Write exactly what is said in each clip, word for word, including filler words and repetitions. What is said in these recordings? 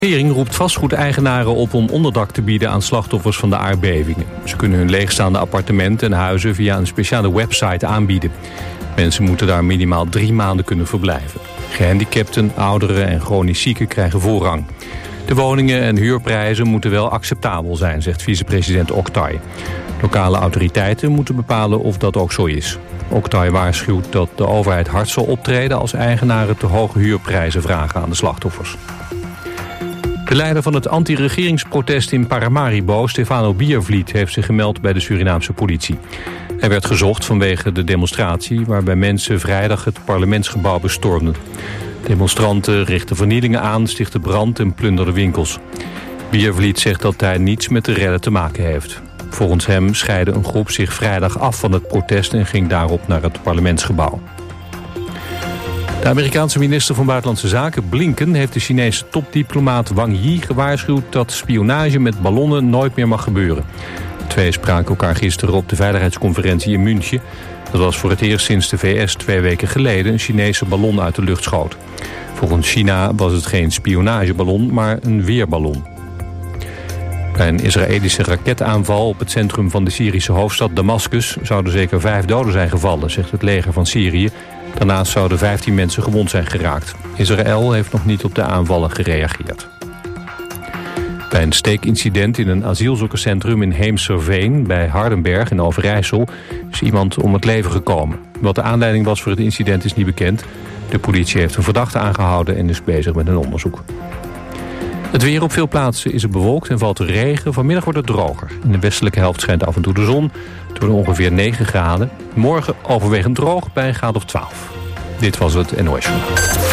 De regering roept vastgoedeigenaren op om onderdak te bieden aan slachtoffers van de aardbevingen. Ze kunnen hun leegstaande appartementen en huizen via een speciale website aanbieden. Mensen moeten daar minimaal drie maanden kunnen verblijven. Gehandicapten, ouderen en chronisch zieken krijgen voorrang. De woningen en huurprijzen moeten wel acceptabel zijn, zegt vicepresident Oktay. Lokale autoriteiten moeten bepalen of dat ook zo is. Oktay waarschuwt dat de overheid hard zal optreden als eigenaren te hoge huurprijzen vragen aan de slachtoffers. De leider van het anti-regeringsprotest in Paramaribo, Stefano Biervliet, heeft zich gemeld bij de Surinaamse politie. Hij werd gezocht vanwege de demonstratie waarbij mensen vrijdag het parlementsgebouw bestormden. Demonstranten richtten vernielingen aan, stichtten brand en plunderden winkels. Biervliet zegt dat hij niets met de rellen te maken heeft. Volgens hem scheidde een groep zich vrijdag af van het protest en ging daarop naar het parlementsgebouw. De Amerikaanse minister van Buitenlandse Zaken, Blinken, heeft de Chinese topdiplomaat Wang Yi gewaarschuwd dat spionage met ballonnen nooit meer mag gebeuren. De twee spraken elkaar gisteren op de veiligheidsconferentie in München. Dat was voor het eerst sinds de V S twee weken geleden een Chinese ballon uit de lucht schoot. Volgens China was het geen spionageballon, maar een weerballon. Bij een Israëlische raketaanval op het centrum van de Syrische hoofdstad Damascus zouden zeker vijf doden zijn gevallen, zegt het leger van Syrië. Daarnaast zouden vijftien mensen gewond zijn geraakt. Israël heeft nog niet op de aanvallen gereageerd. Bij een steekincident in een asielzoekerscentrum in Heemserveen bij Hardenberg in Overijssel is iemand om het leven gekomen. Wat de aanleiding was voor het incident is niet bekend. De politie heeft een verdachte aangehouden en is bezig met een onderzoek. Het weer op veel plaatsen is het bewolkt en valt er regen. Vanmiddag wordt het droger. In de westelijke helft schijnt af en toe de zon. Het wordt ongeveer negen graden. Morgen overwegend droog bij een graad of twaalf. Dit was het N O S Journaal.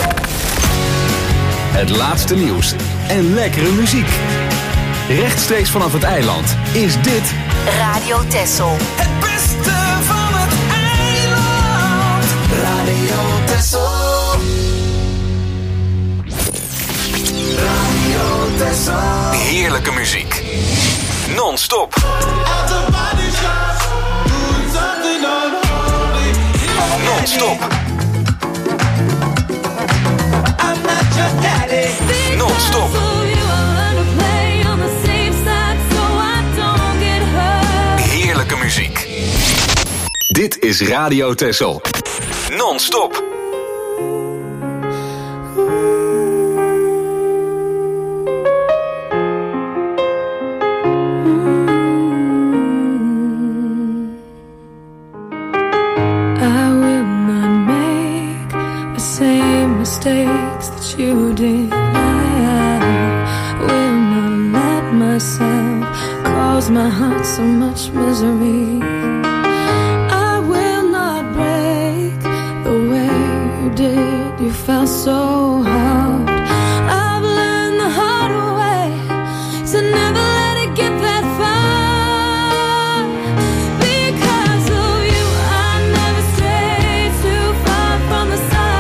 Het laatste nieuws en lekkere muziek. Rechtstreeks vanaf het eiland is dit Radio Texel. Het beste van het eiland. Radio Texel. Radio Texel. heerlijke muziek. Non-stop. Non-stop. Non-stop. Heerlijke muziek. Dit is Radio Texel. Non-stop. Mistakes that you did, I will not let myself cause my heart so much misery. I will not break the way you did. You fell so hard. I've learned the hard way to never let it get that far. Because of you, I never strayed too far from the side.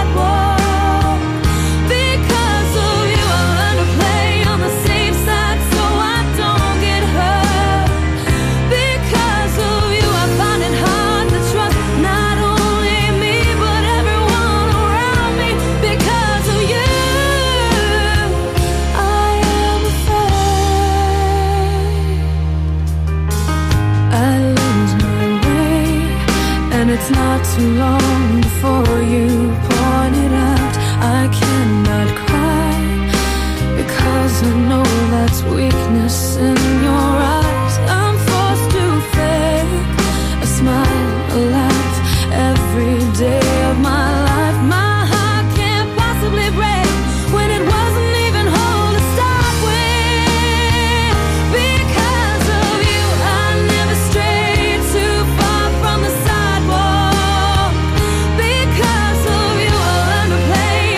It's not too long before you point it out. I cannot cry because I know that's weakness in your eyes. I'm forced to fake a smile, a laugh every day of my life. My heart can't possibly break when it wasn't even whole to start with. Because of you, I never strayed too far from the side.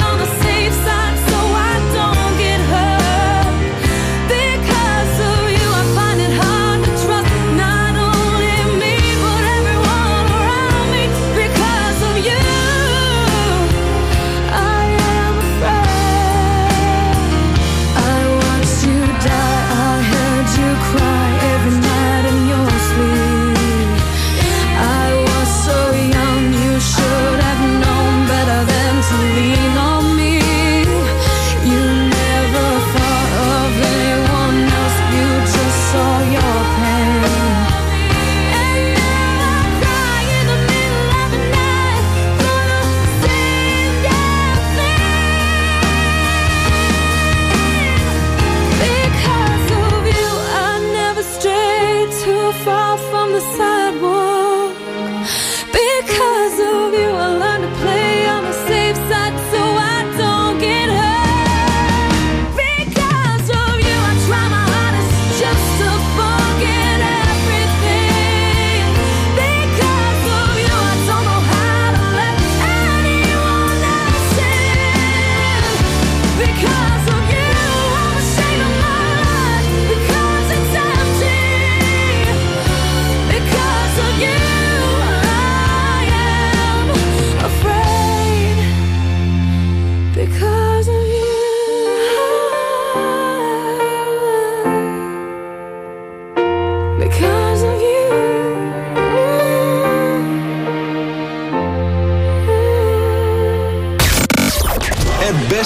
You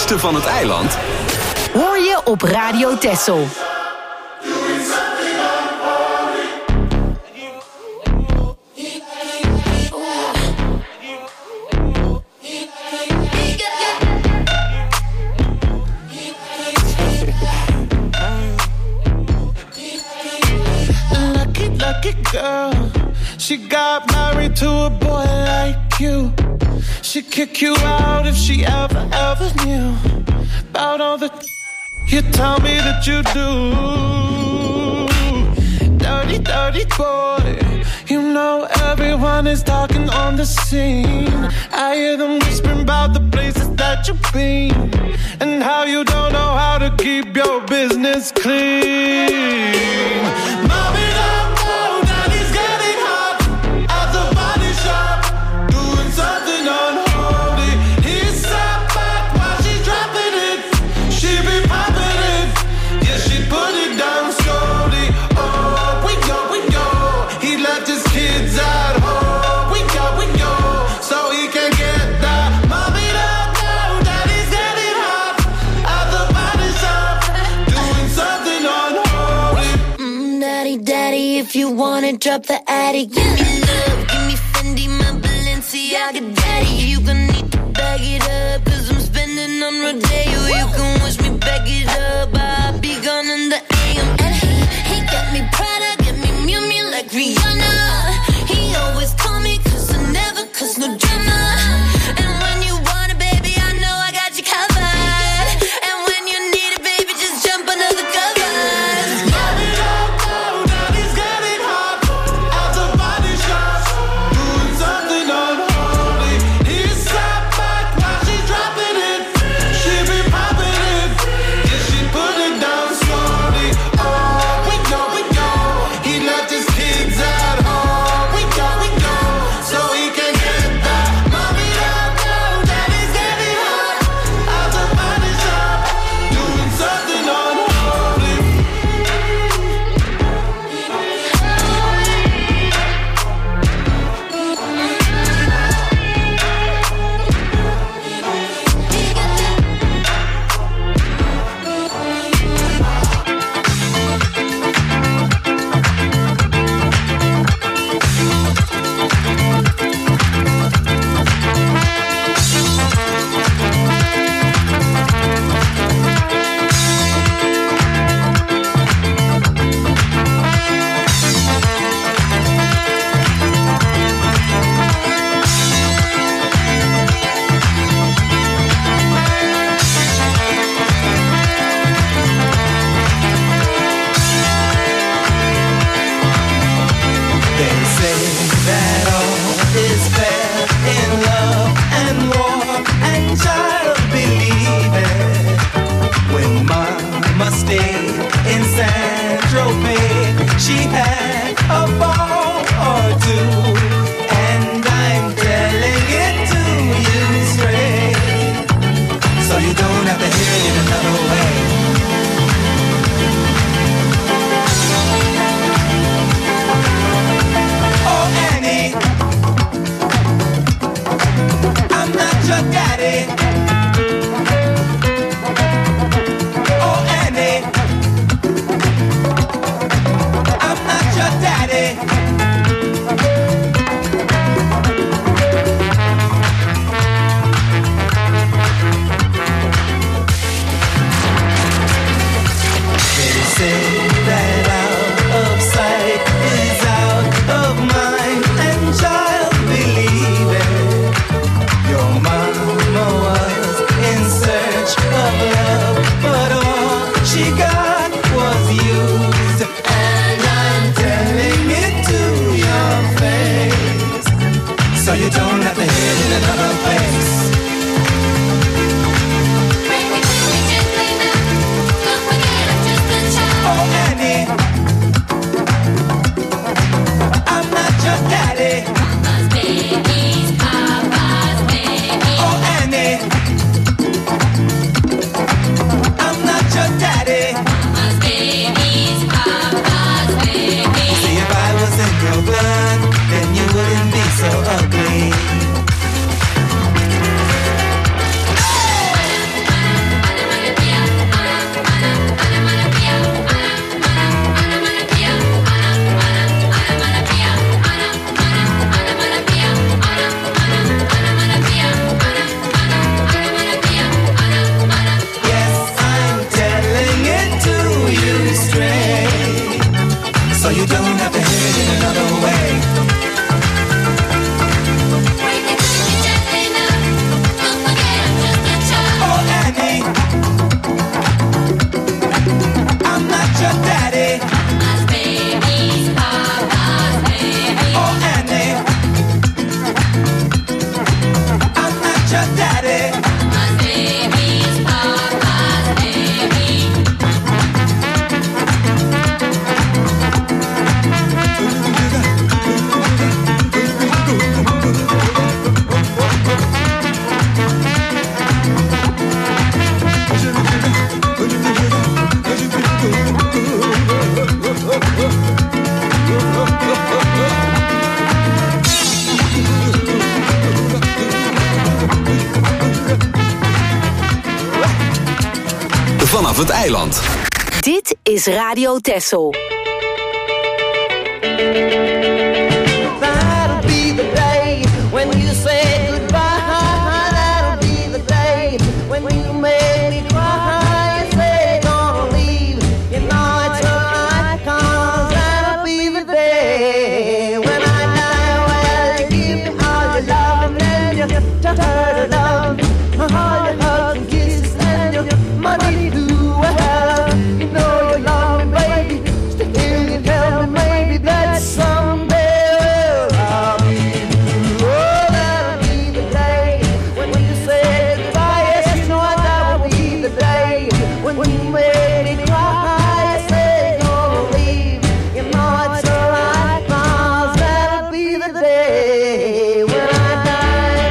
beste van het eiland hoor je op Radio Texel. Lucky, lucky girl. She got married to a boy like you. She'd kick you out if she ever, ever knew about all the you tell me that you do. Dirty, dirty boy. You know everyone is talking on the scene. I hear them whispering about the places that you've been and how you don't know how to keep your business clean. Mommy, don't go, daddy's getting hot at the body shop, doing something unholy. He's sat back while she's dropping it. She be popping it, yeah, she put it down slowly. Oh, we go, we go. He left his kids at home. We go, we go, so he can get that. Mommy, don't go, daddy's getting hot at the body shop, doing something unholy. Mm, daddy, daddy, if you wanna drop the attic, give me love, give me Fendi, my Balenciaga daddy. You gonna need to bag it up, cause I'm spending on Rodeo. You can wish me back it up, I'll be gone in the A M. And he, he got me Prada, get me Miu Miu like Rihanna. He always call me cause I never cause no drama. And when you want it, baby, I know I got you covered. And when you need it, baby, just jump under the covers. Mommy, don't go, daddy's getting hot at the body shop, doing something unholy. He sat back while she's dropping it. She be popping it, yeah, she put it down slowly. Oh, we go, we go. He left his kids at home. We go, we go, so he can get that. Mommy, don't go, daddy's getting hot at the body shop, doing something unholy. They say that all is fair in love and war, and child believe it. When Mama stayed in San Tropez, she had a ball or two, and I'm telling it to you straight, so you don't have to hear it in another way. Oh, Annie, I'm not your daddy. Oh, Annie, I'm not your daddy. They say that out of sight is out of mind, and child believe it. Your mama was in search of love, but all she got was used, and I'm telling it to your face, so you don't have to hear it in another place. Oh, Annie, I'm not your daddy. Oh, Annie, I'm not your daddy. vanaf het eiland. Dit is Radio Texel. That'll be the day when you say goodbye. That'll be the day when you make me cry. You say gonna leave, you know it's alright, 'cause that'll be the day when I die. Well, you give me all your love and then you turn to love, all your hugs and kisses and your money to well. You know you love me, baby. Still you tell me maybe that someday I'll be through. Oh, that'll be the day when you say goodbye. Yes, you know that will be the day when you make me cry. You say gonna leave, you know it's alright, 'cause that'll be the day when I die.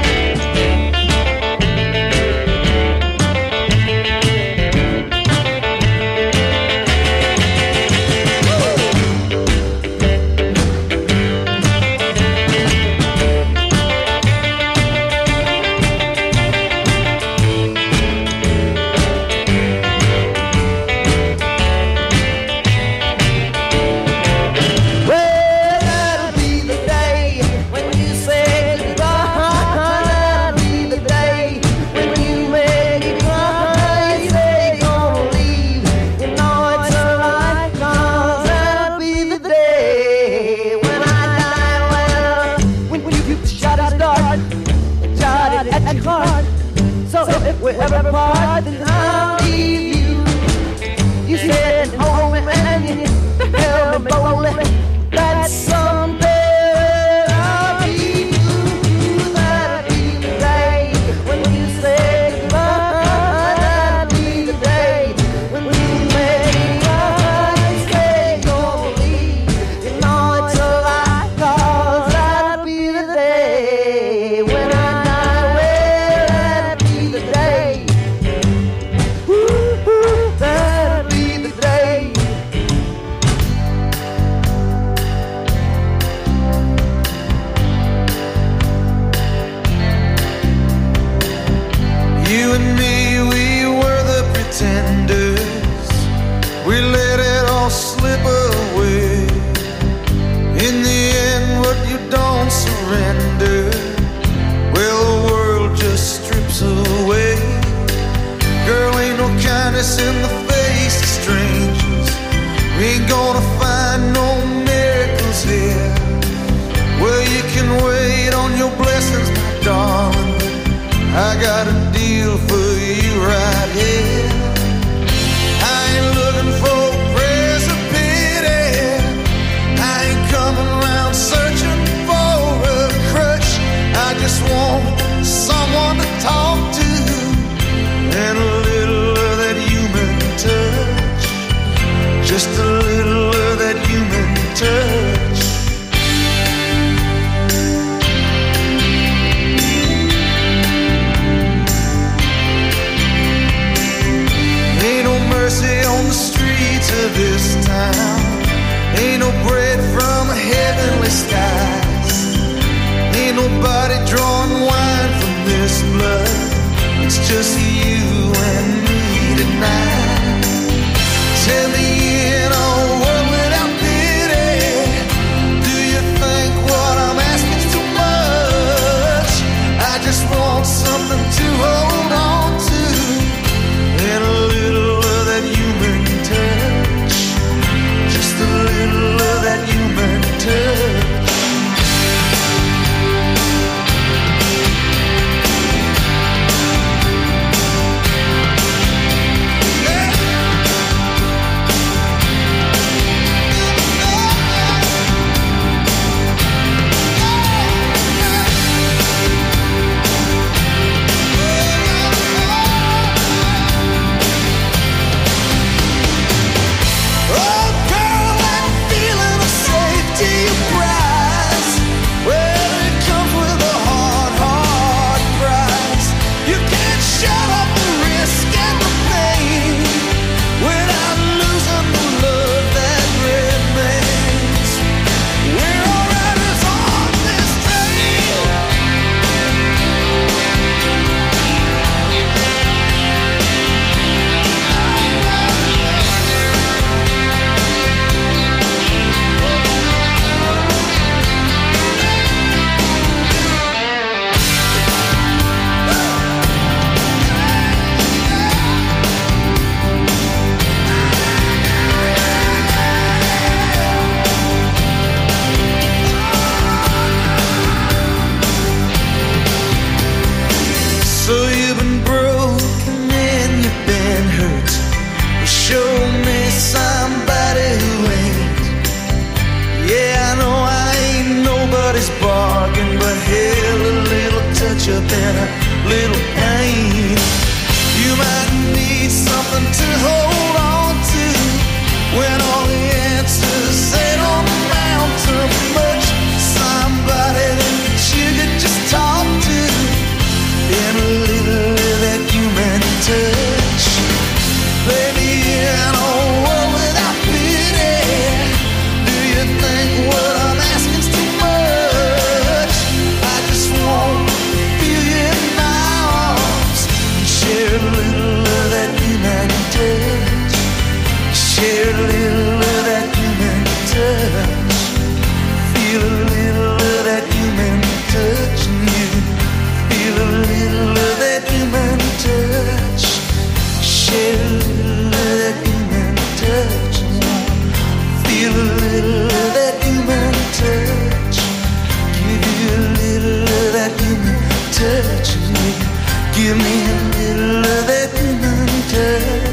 Well, that'll be the day when you say goodbye. That'll be the day when you make me cry. You say gonna leave, you know it's alright, 'cause that'll be the day when I die. Well, when you shot it start, shot it at your heart. So if we ever part, then I'll leave you. You said hold me and you held me boldly. That someday I'll be through. That'll be the day when you say goodbye. That'll be the day when you make me cry. You say gonna leave, you know it's alright, 'cause that'll be the day when I die. Well, that'll be the day. Ooh, that'll be the day. You and me, we were the pretenders. We let it all slip away. In the end, what you don't surrender, well, the world just strips away. Girl, ain't no kindness in the face of strangers. We ain't gonna find no miracles here. Well, you can wait on your blessings, my darling. I got a deal for you right here. I ain't looking for prayers of pity. I ain't coming around searching for a crush. I just want someone to talk to and a little of that human touch. Just a little of that human touch. Ain't no mercy on the streets of this town. Ain't no bread from heavenly skies. Ain't nobody drawing wine from this blood. It's just you and me tonight. Tell me in a world without pity, do you think what I'm asking's too much? I just want something to hold on to and a little of that human touch. Just a little of that human touch. Yeah. Share a little of that human touch. Feel a little of that human touch in you. Feel a little of that human touch. Share a little of that human touch in you. Feel a little of that human touch. Give you a little of that human touch in you. Give me a little of that human touch.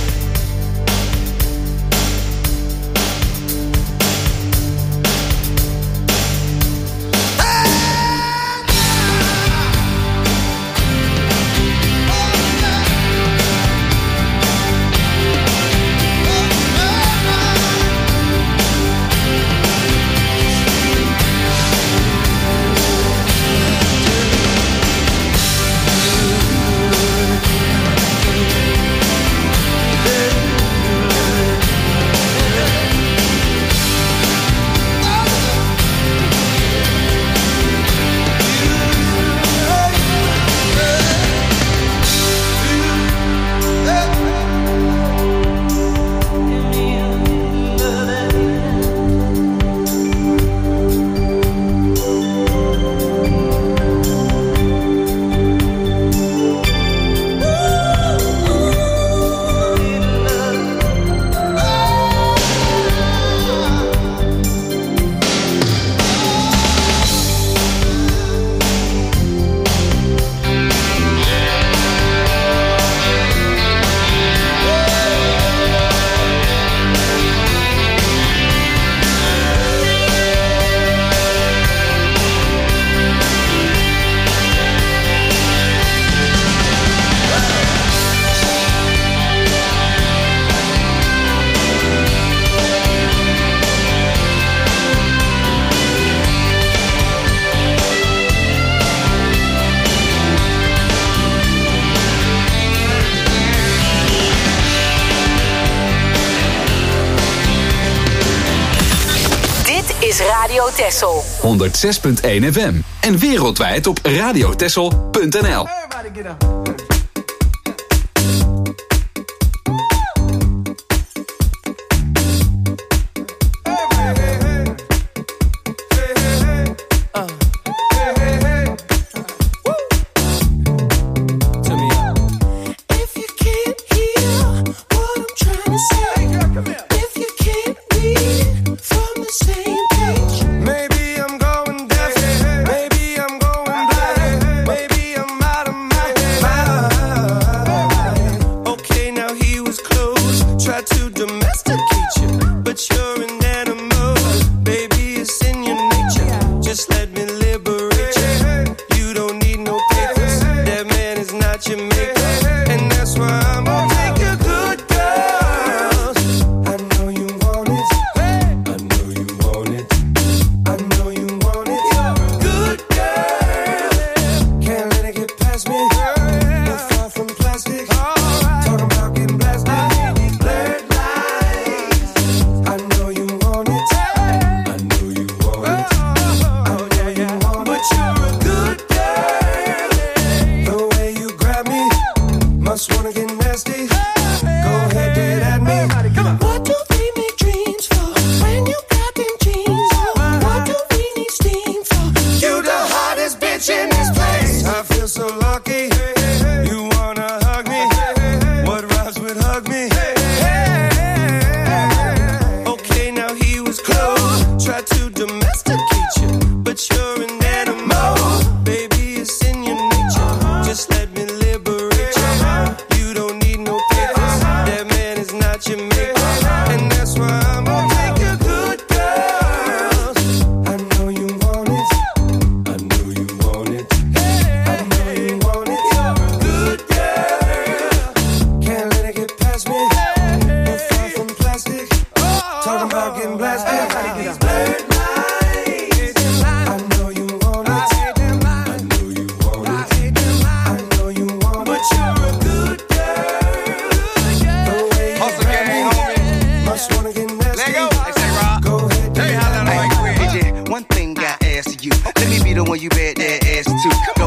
Radio Texel. honderdzes punt één F M. En wereldwijd op radiotexel punt n l.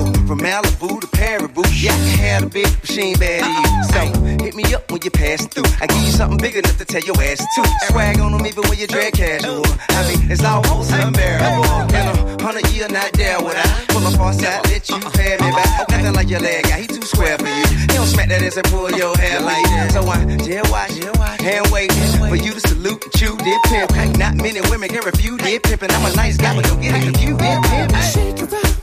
Malibu to Paribu, yeah, I had a big machine bad to you. So hit me up when you're passing through. I give you something big enough to tell your ass to. Swag on them even when you drag casual. I mean, it's almost unbearable. In a hundred year, not there would I pull up on side, let you pay me back. Nothing like your leg guy, he too square for you. He don't smack that ass and pull your hair like that. So I jail watch, hand wait for you to salute and chew, did pimp. Not many women can refuse, did pimpin'. I'm a nice guy, but don't get it confused, did pimp. Shake it up.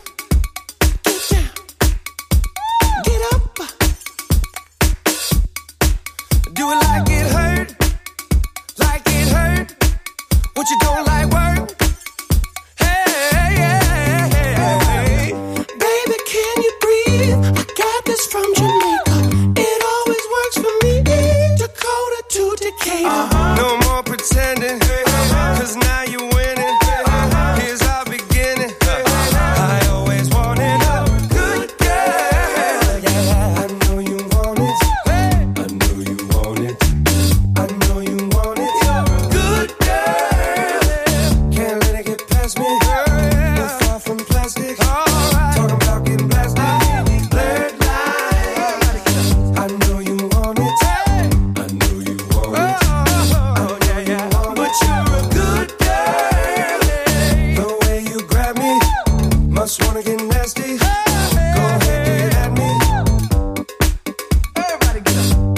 Do it like it hurt, like it hurt. What you don't like work? Hey, hey, hey, hey. Baby, can you breathe? I got this from Jamaica. It always works for me. Dakota to Decatur. Uh-huh. No more pretending, cause now you're winning. Here's our beginning. I always wanted a good girl. Yeah, I know you want it. I know you want it. I know you want it. Good girl. Can't let it get past me. We're far from plastic. Talking about getting plastic. Blurred lines. I know you want it. I know you want it. Oh, yeah, yeah. But you're a good girl. The way you grab me, must wanna get nasty. Go ahead, get at me. Everybody get up.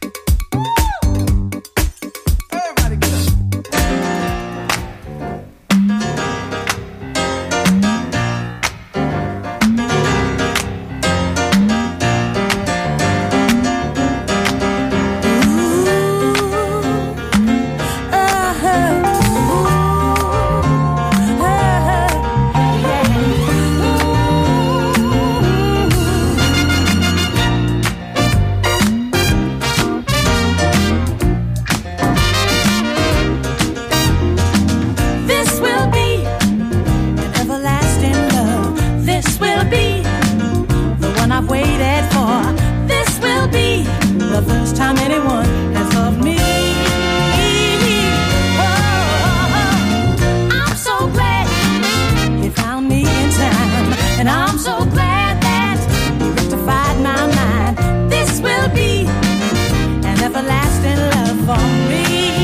Everybody get up. This will be an everlasting love. This will be the one I've waited for. This will be the first time anyone has loved me. Oh, I'm so glad you found me in time, and I'm so glad that you rectified my mind. This will be an everlasting love for me.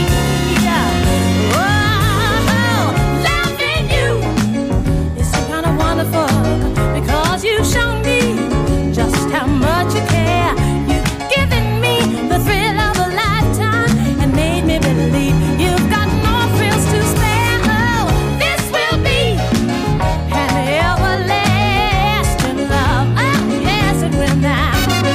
Oh, loving you is so kind of wonderful because you've shown me just how much you care. You've given me the thrill of a lifetime and made me believe you've got more thrills to spare. Oh, this will be an everlasting love. Oh, yes, it will now.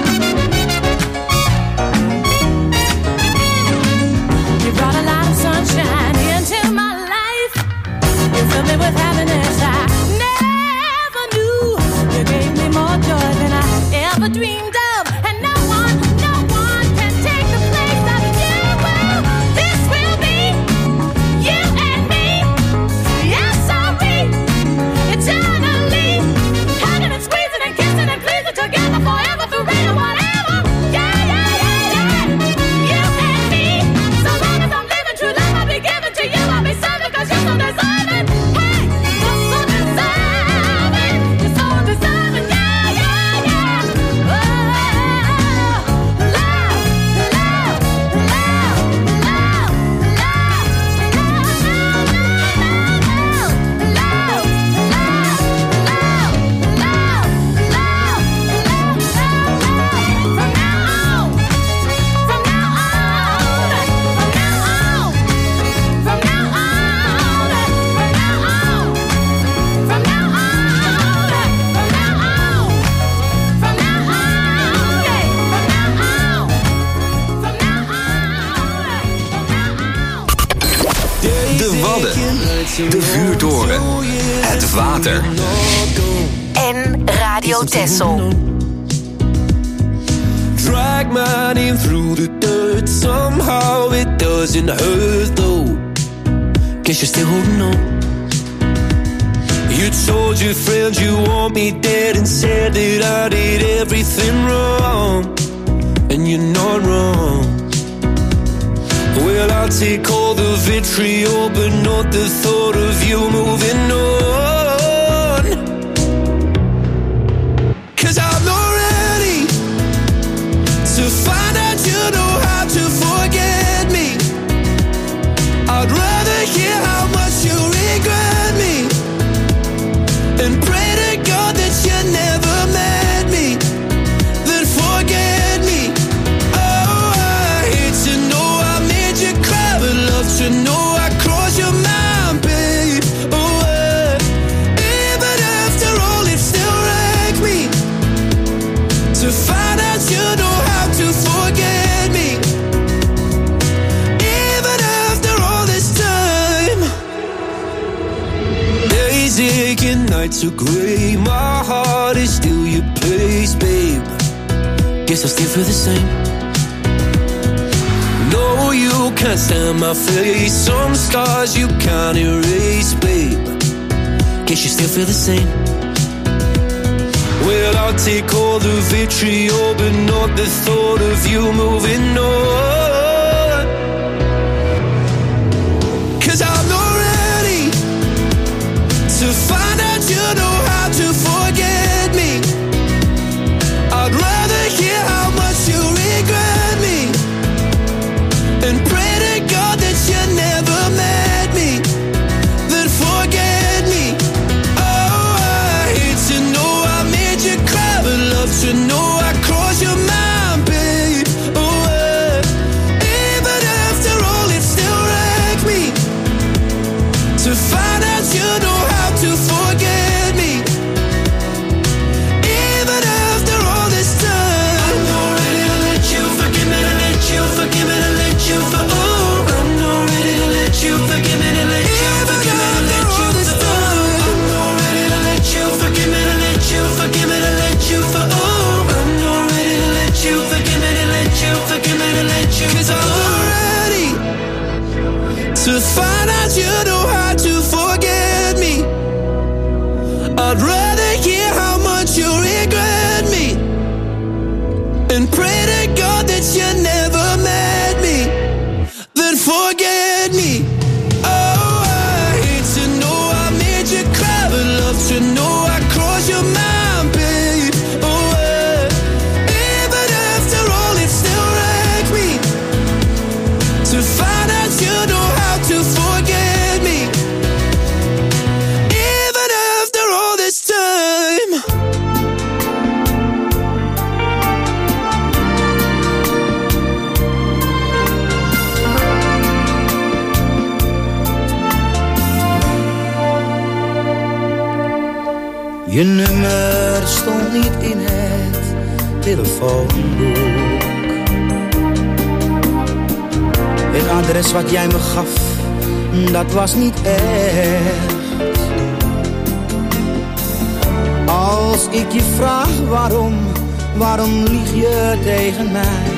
You brought a lot of sunshine into my life. You filled me with happiness I never knew. You gave me more joy than I ever dreamed of. And no one, no one can take the place of you. Well, this will be you and me. Yes, I'll be eternally hugging and squeezing and kissing and pleasing together forever, forever, whatever. Yeah, yeah, yeah, yeah. You and me. So long as I'm living true love, I'll be giving to you. I'll be serving 'cause you're so deserving. Hey, you're so deserving. You're so deserving. Yeah, yeah, yeah. Oh, love, love, love, love, love, love, love, De Wadden. De vuurtoren. Het water. En Radio Texel. Drag my name through the dirt. Somehow it doesn't hurt though. Guess you're still holding on. You told your friends you want me dead and said that I did everything wrong. And you're not wrong. Well, I'll take all the vitriol, but not the thought of you moving on. 'Cause I'm not ready to find out you know how to forget. to know I crossed your mind, babe. Oh, uh, even after all, it still wrecks me to find out you know how to forget me. Even after all this time, days aching, nights are gray. My heart is still your place, babe. Guess I still feel the same. No, you can't stand my face. Some scars you can't erase, babe. Guess you still feel the same. Well, I'll take all the vitriol, but not the thought of you moving on. 'Cause I'm not ready to find out you know how to forget me. I'd rather hear how much you regret me and pray to God that you never met me, then forget me. Oh, I hate to know I made you cry, but love to know I crossed your mind, babe. Oh, uh, even after all, it still wrecks me to find out you know how to forget me. Even after all this time, I'm not ready to let you forgive me, to let you forgive me, to let you for oh, I'm not ready to let you forgive me, to let you forgive me, to let you for oh, I'm not ready to let you forgive me, to let you forgive me, to let you for oh, I'm not ready to let you forgive me, to let you forgive me, to let you 'cause I'm not ready to find out you know how to forget me. I'd rather hear how much you regret me and pray to God that you never met me, then forget me. Oh, I hate to know I made you cry, but love to know I crossed your mind, babe. Oh, uh, even after all, it still wrecks me to find out you know how to forget me. Even after all this time. Je nummer stond niet in het telefoonboek. Het adres wat jij me gaf, dat was niet echt. Als ik je vraag waarom, waarom lieg je tegen mij?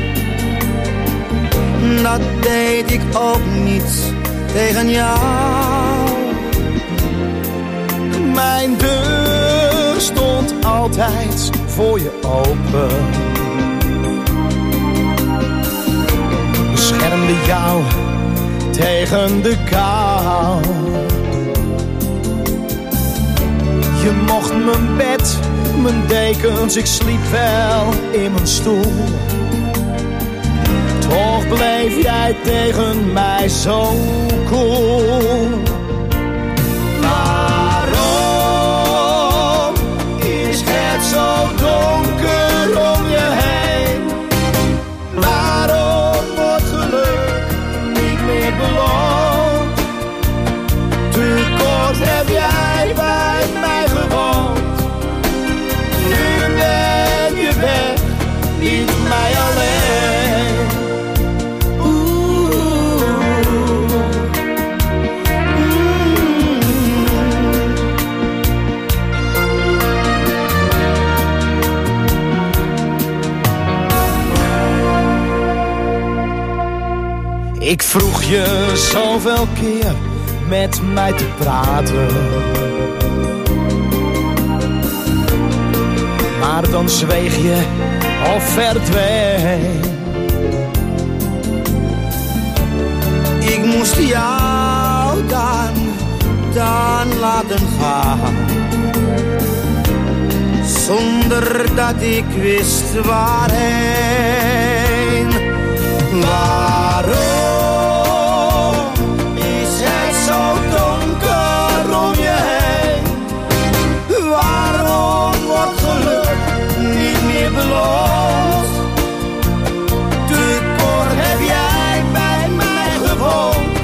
Dat deed ik ook niet tegen jou. Mijn deur stond altijd voor je open. Beschermde jou tegen de kou. Je mocht mijn bed, mijn dekens, ik sliep wel in mijn stoel. Toch bleef jij tegen mij zo cool. Waarom is het zo donker om je heen? Waarom wordt geluk niet meer beloond? Te kort heb jij bij mij gewoond. Nu ben je weg, niet mij alleen. Oeh, mm. Ik vroeg je zoveel keer met mij te praten, maar dan zweeg je of verdween. Ik moest jou dan, dan laten gaan, zonder dat ik wist waarheen. Waarom is het zo donker om je heen? Waarom wordt geluk niet meer beloond? Te kort heb jij bij mij gewoond.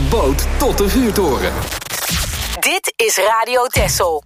boot tot de vuurtoren. Dit is Radio Texel.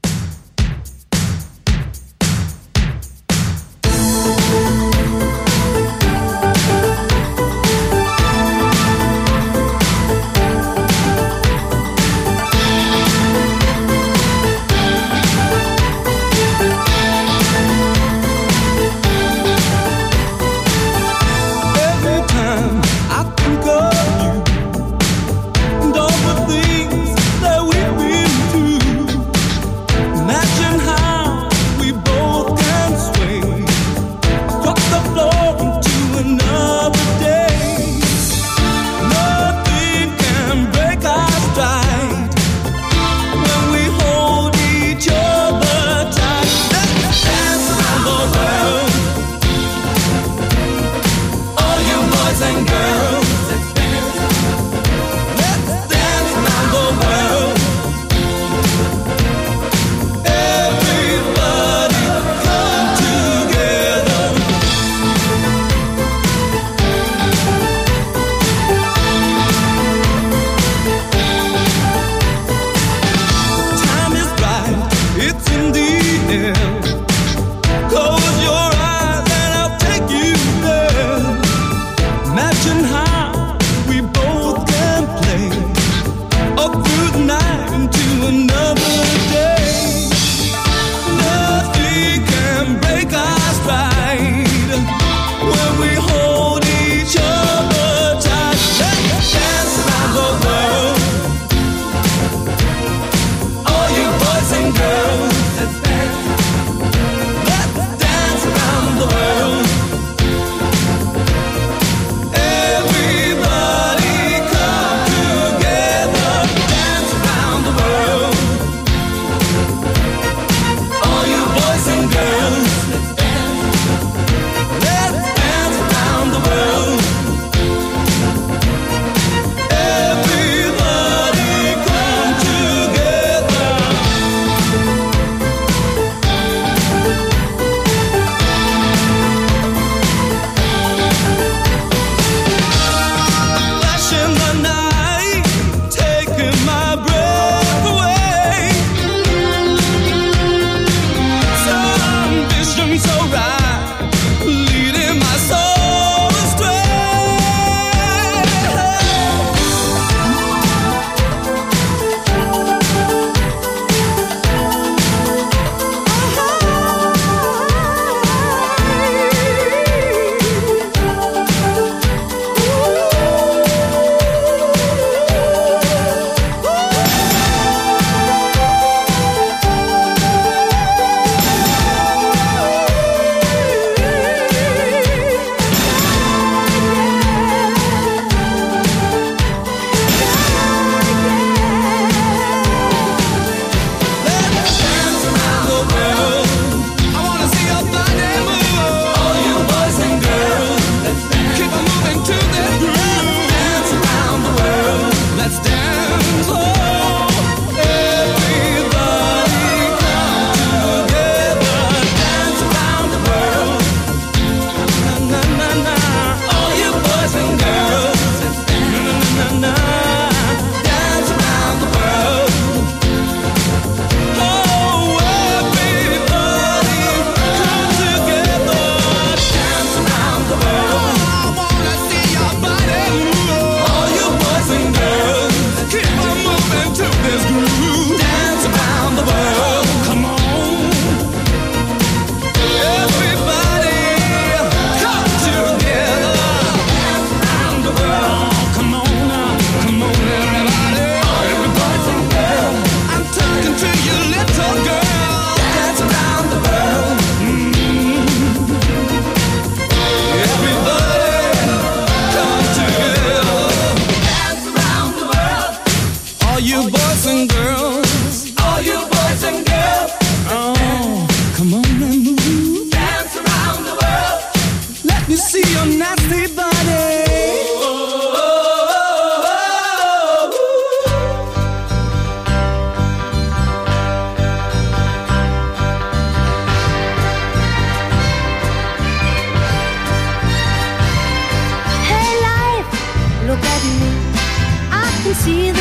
see the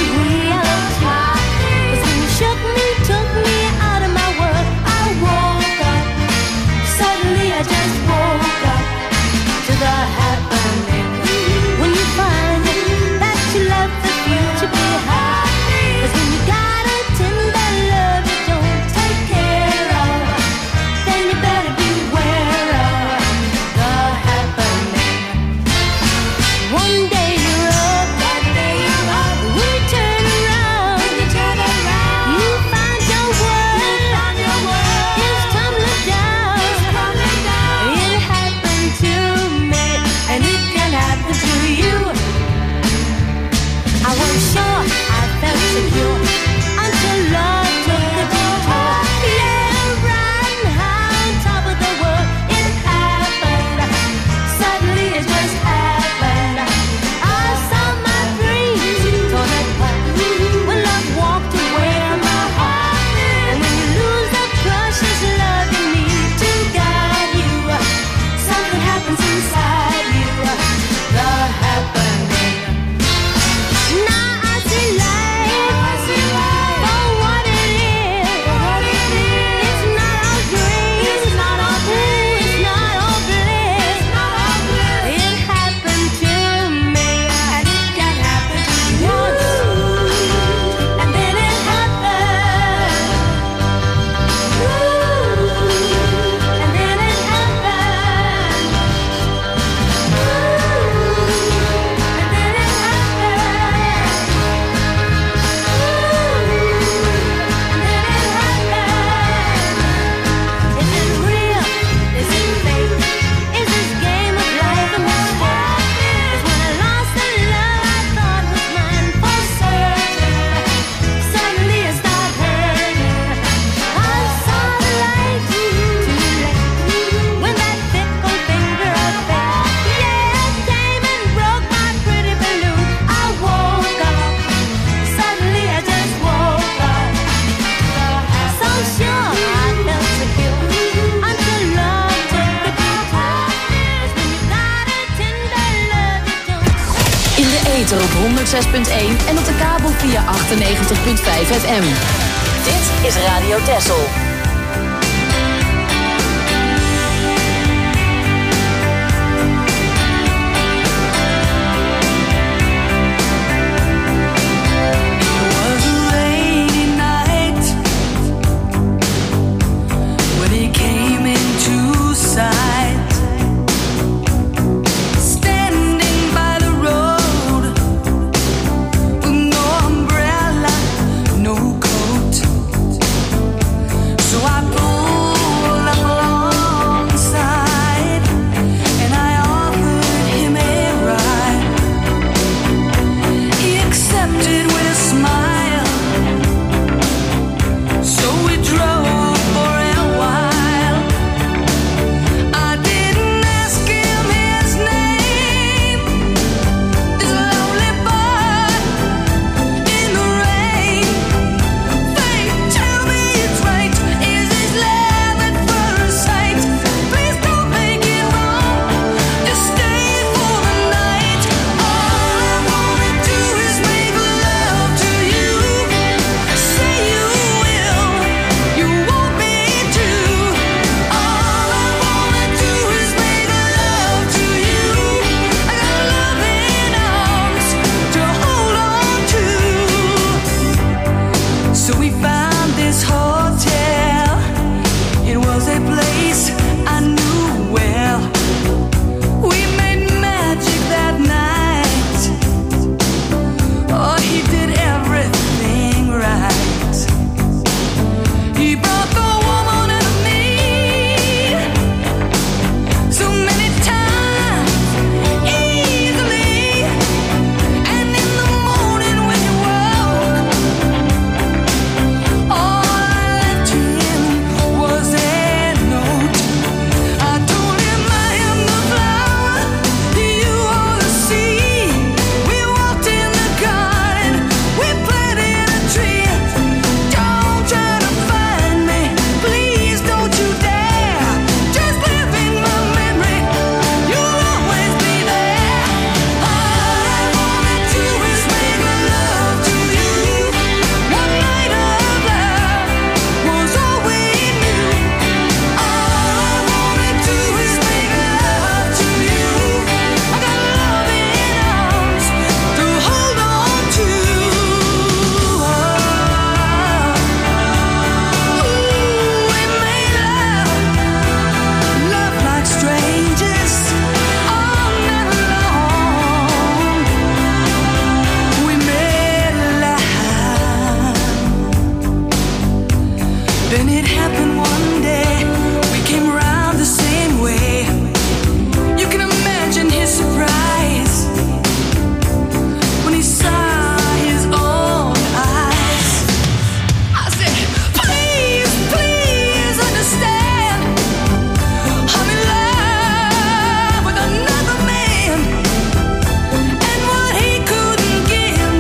ether op honderd zes punt één en op de kabel via achtennegentig punt vijf F M. Dit is Radio Texel.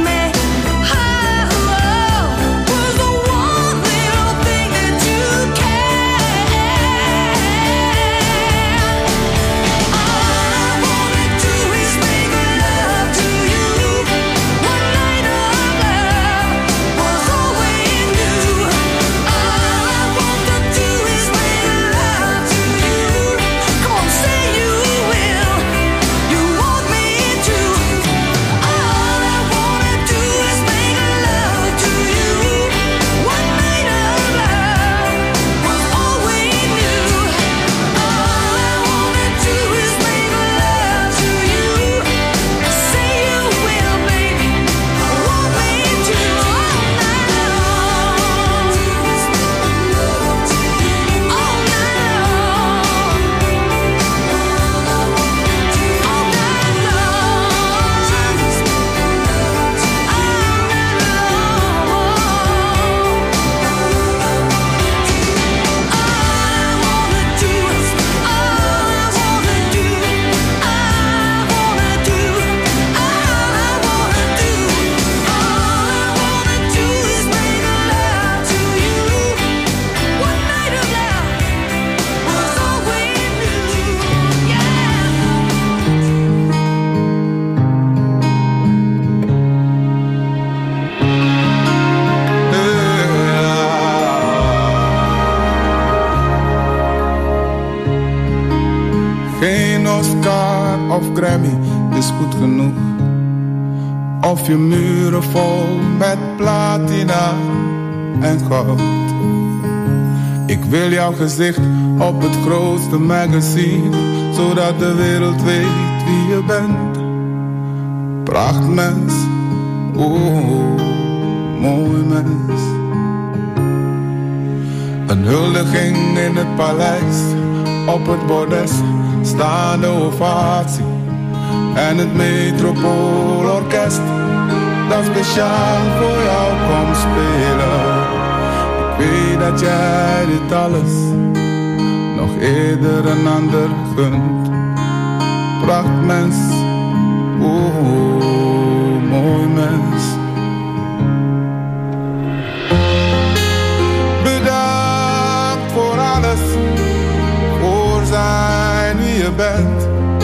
Care Of je muren vol met platina en goud. Ik wil jouw gezicht op het grootste magazine, zodat de wereld weet wie je bent. Prachtmens, oeh, mooi mens. Een huldiging in het paleis, op het bordes staande ovatie. En het Metropoolorkest dat speciaal voor jou komt spelen. Ik weet dat jij dit alles nog eerder een ander gunt. Prachtmens, oeh, mooi mens. Bedankt voor alles, voor zijn wie je bent.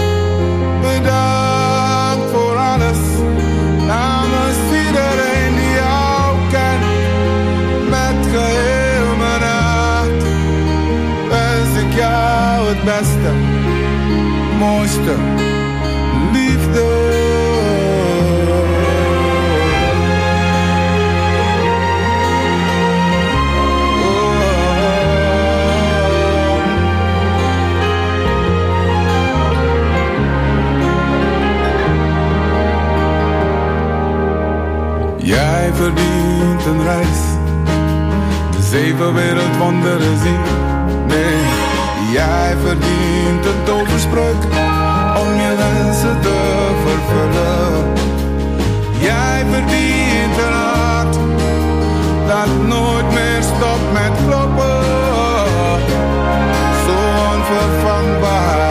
Bedankt voor alles, namens iedereen die jou kent. Met geheel mijn hart wens ik jou het beste, mooiste, liefde. Jij verdient een reis, de zeven wereldwonderen zien. Nee, jij verdient een toverspreuk om je wensen te vervullen. Jij verdient een hart dat nooit meer stopt met kloppen. Zo onvervangbaar.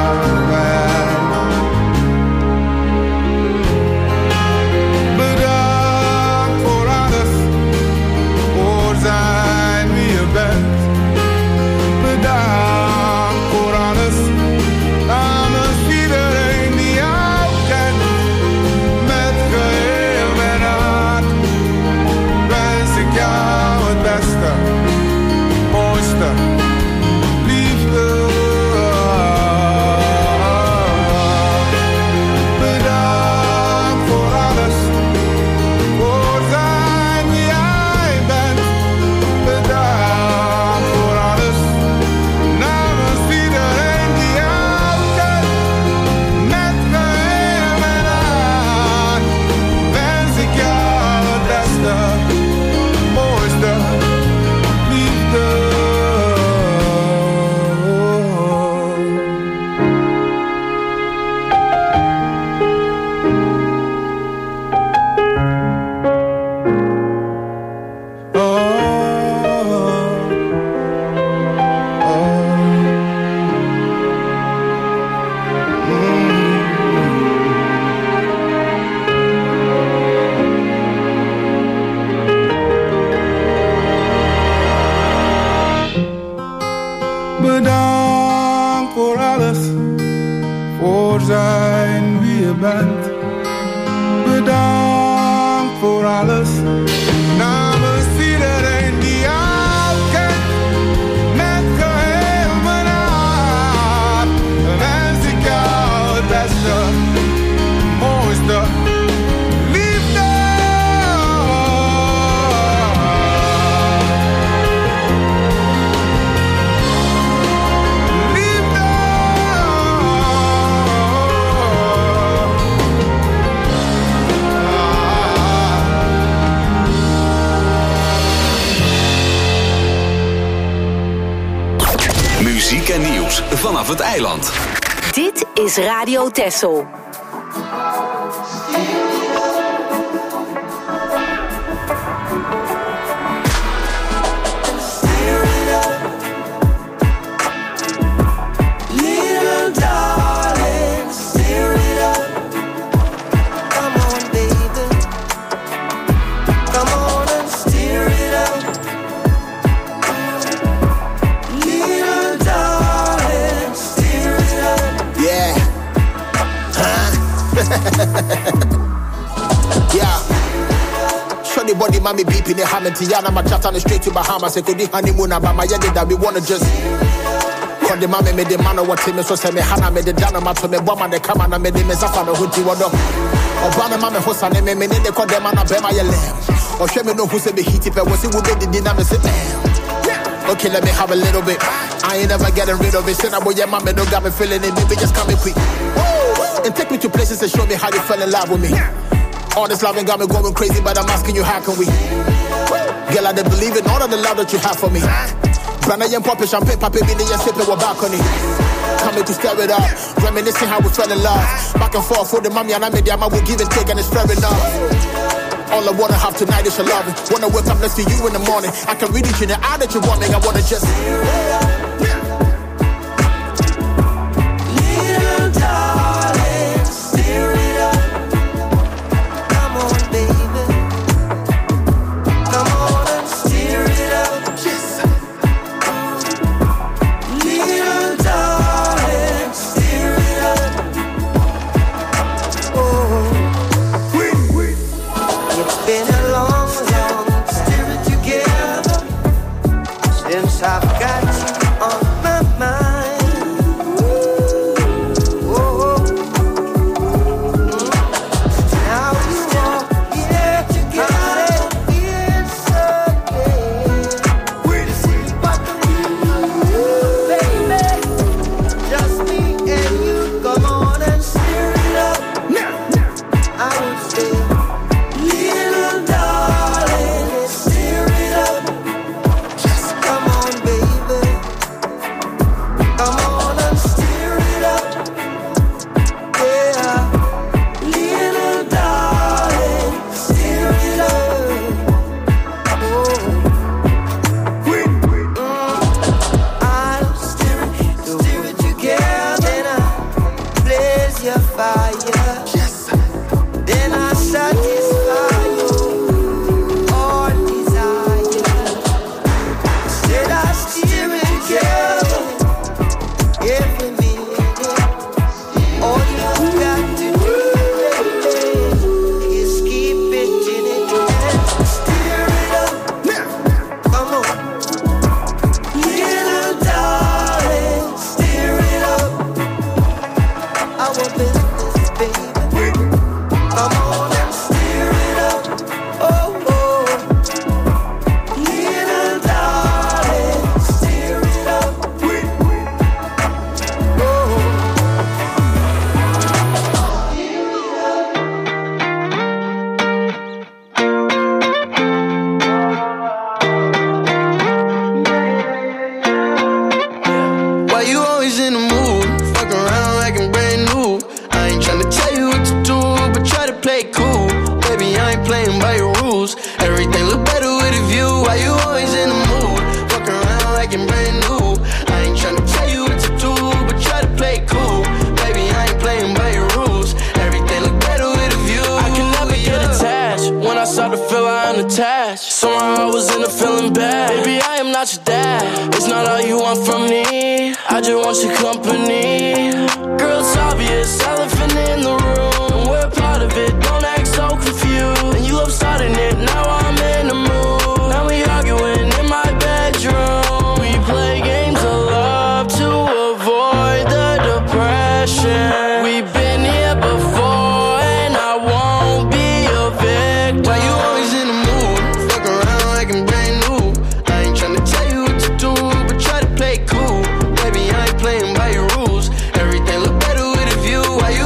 Bedankt voor alles, voor zijn wie je bent. Bedankt voor alles, namens iedereen die jou kent. Met geheel mijn hart wens ik jou het beste, mooiste. Muziek en nieuws vanaf het eiland. Dit is Radio Texel. Yeah. Shonny body, mommy beeping the ham and Tiana, my chat on the straight to Bahamas. I could the honeymoon about my yard that we wanna just Cause the mommy made the man of what him so say me hana me the dana mato me bomb and the come and me the mesafa no huti wado. Or brother mammy hosa ne me me ne call them and a bema yele. Or show me no who say be hit if I was it would be the dynamic say okay, let me have a little bit. I ain't never getting rid of it. Say, boy, yeah, mama, don't got me feeling it. Baby, just come in quick. Woo! And take me to places and show me how you fell in love with me. All this love ain't got me going crazy, but I'm asking you, how can we? Girl, I don't believe in all of the love that you have for me. Brand young poppy champagne, poppy, baby, you're sipping with balcony. Coming to stir it up, reminiscing how we fell in love. Back and forth for the mommy and I made the I will give and take, and it's fair enough. All I wanna have tonight is your loving. Wanna wake up next to you in the morning. I can read it in the eye that you want me. I wanna just little darling, stir it up. Come on, baby. Come on and stir it up. Yes. Little darling, stir it up. Oh. It's been a long, long steering together since I've got you on my mind. Whoa. Mm. Now we walk here together. It's okay. We'll see what we baby. Just me and you. Come on and stir it up. Now, now. I would say. Play cool, baby, I ain't playing by your rules. Everything look better with a view. Why you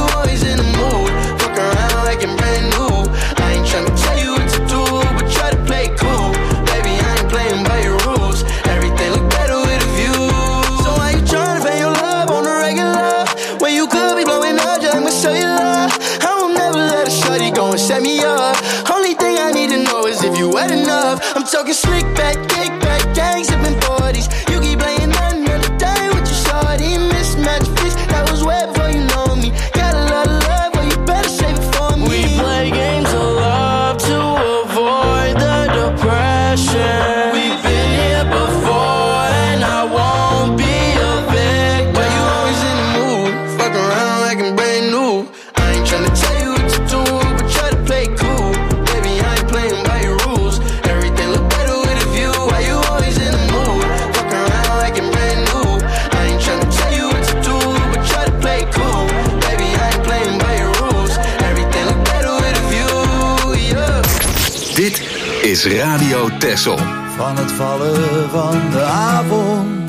is Radio Texel. Van het vallen van de avond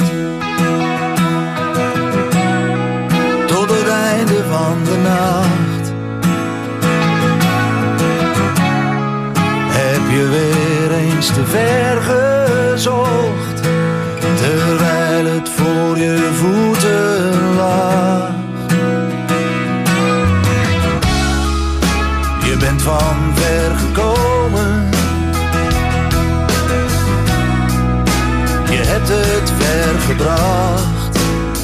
tot het einde van de nacht heb je weer eens te ver gezocht, terwijl het voor je voeten lag. Je bent van ver gekomen, je hebt het ver gebracht.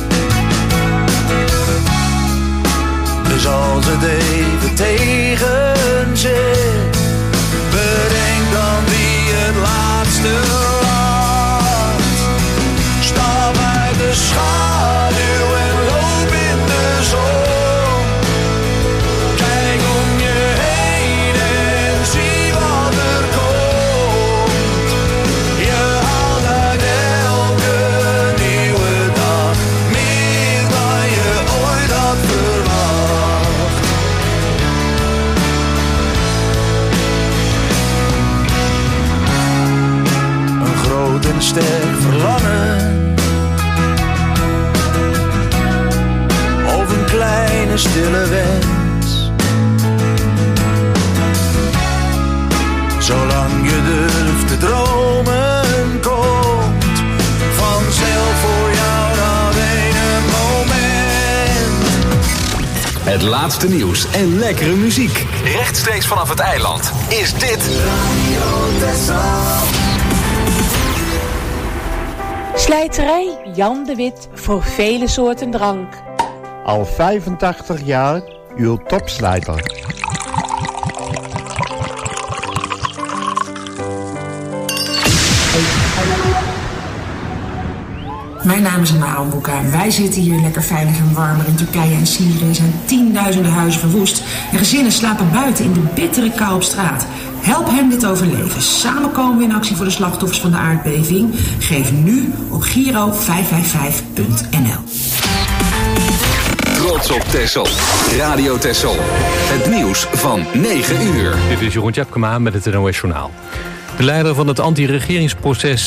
Dus als het even tegen zit, bedenk dan wie het laatste lacht. Stap uit de schaduw en loop in de zon. Kijk om je heen en zie wat er komt. Je haalt uit elke nieuwe dag meer dan je ooit had verwacht. Een groot en sterk verlangen, of een kleine stille wens. Zolang je durft te dromen, komt vanzelf voor jou dat ene moment. Het laatste nieuws en lekkere muziek. Rechtstreeks vanaf het eiland is dit Radio Texel. Slijterij Jan de Wit voor vele soorten drank. Al vijfentachtig jaar uw topslijter. Mijn naam is Anna Almboeka. Wij zitten hier lekker veilig en warm. In Turkije en Syrië zijn tienduizenden huizen verwoest. En gezinnen slapen buiten in de bittere kou op straat. Help hen dit overleven. Samen komen we in actie voor de slachtoffers van de aardbeving. Geef nu op Giro vijf vijf vijf punt n l. Trots op Texel. Radio Texel. Het nieuws van negen uur. Dit is Jeroen Tjepkema met het N O S Journaal. De leider van het anti-regeringsproces